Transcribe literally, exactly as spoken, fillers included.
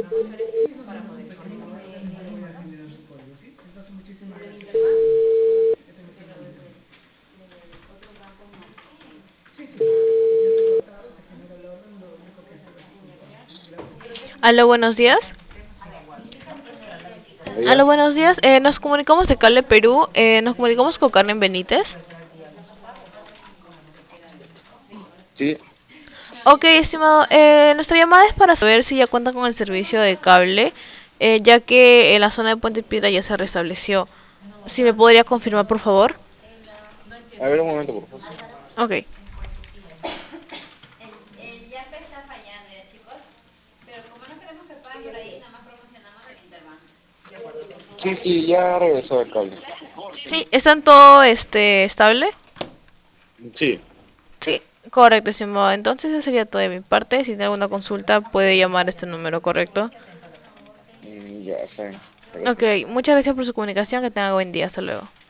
para poder generar su código, ¿sí? Entonces, muchísimas gracias. Sí, sí. Ya está cortado, se genera el orden, lo único que hacer es así. Gracias. Aló, buenos días. Buenos Aló, días. buenos días. Eh, nos comunicamos de Cable Perú. Eh, nos comunicamos con Carmen Benítez. Sí, Ok, estimado. Eh, nuestra llamada es para saber si ya cuentan con el servicio de cable, eh, ya que en la zona de Puente Piedra ya se restableció. Si me podría confirmar, por favor. a ver un momento, por favor. Ok. Sí, sí, ya regresó el cable. Sí, ¿están todo este estable? Sí, Sí, correcto, estimado. Entonces, eso sería todo de mi parte. Si tiene alguna consulta, puede llamar a este número, ¿correcto? mm, ya está bien. Ok, Gracias. muchas gracias por su comunicación. Que tenga buen día. Hasta luego.